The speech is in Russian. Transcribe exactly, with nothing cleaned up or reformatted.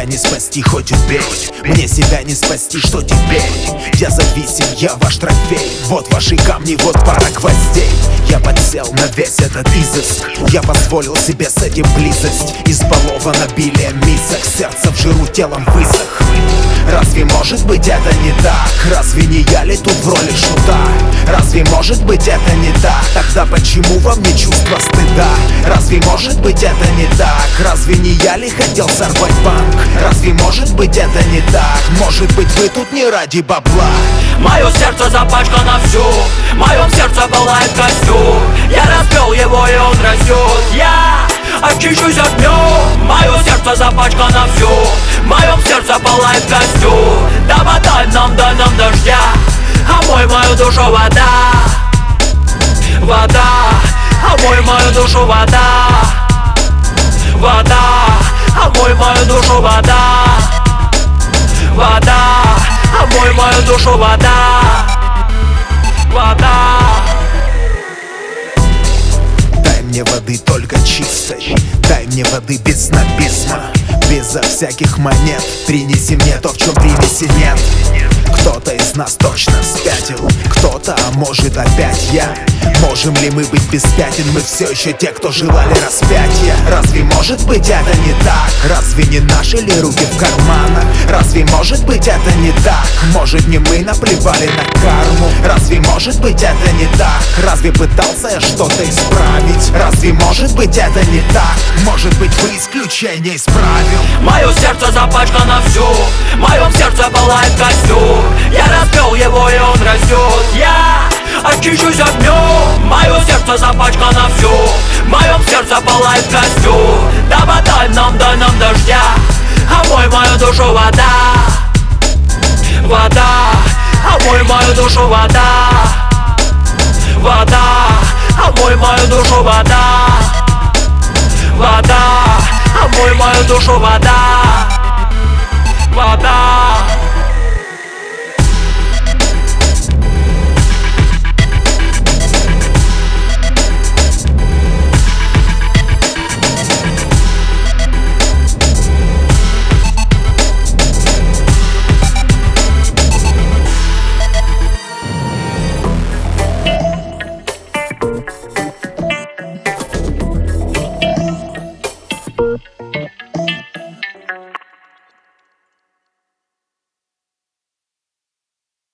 себя не спасти, хоть убей. Мне себя не спасти, что теперь? Я зависим, я ваш трофей. Вот ваши камни, вот пара гвоздей. Я подсел на весь этот изыск. Я позволил себе с этим близость. Избалован обилием мисок. Сердце в жиру, телом высох. Разве может быть это не так? Разве не я ли тут в роли шута? Разве может быть это не так? Тогда почему во мне чувство стыда? Разве может быть это не так? Разве не я ли хотел сорвать банк? Разве может быть это не так? Может быть вы тут не ради бабла? Мое сердце запачкано всю, в моем сердце пылает костюм. Я распел его и он растет. Я очищусь огнем. Мое сердце запачкано всю, в моем сердце пылает костюм. Да подай нам, дай нам дождя, омой мою душу вода. Вода, омой мою душу вода. Вода, омой мою душу вода. Вода, омой мою душу вода. Вода. Дай мне воды только чистой, дай мне воды без снобизма, безо всяких монет. Принеси мне то, в чем примеси нет. Кто-то из нас точно спятил, кто-то, а может опять я. Можем ли мы быть беспятен? Мы все еще те, кто желали распятия. Разве может быть это не так? Разве не наши ли руки в карманах? Разве может быть это не так? Может не мы наплевали на карму? Разве может быть это не так? Разве пытался я что-то исправить? Разве может быть это не так? Может быть вы исключение исправил? Мое сердце запачкано всю, в моем сердце пылает костюм. Я распел его и он растет. Я очищусь огнем. Мое сердце запачкано всю, в моем сердце пылает костюм. Да подай нам, дай нам дождя, омой мою душу вода. Вода, омой мою душу вода. Вода, омой мою душу вода. Вода, омой мою душу вода. Вода.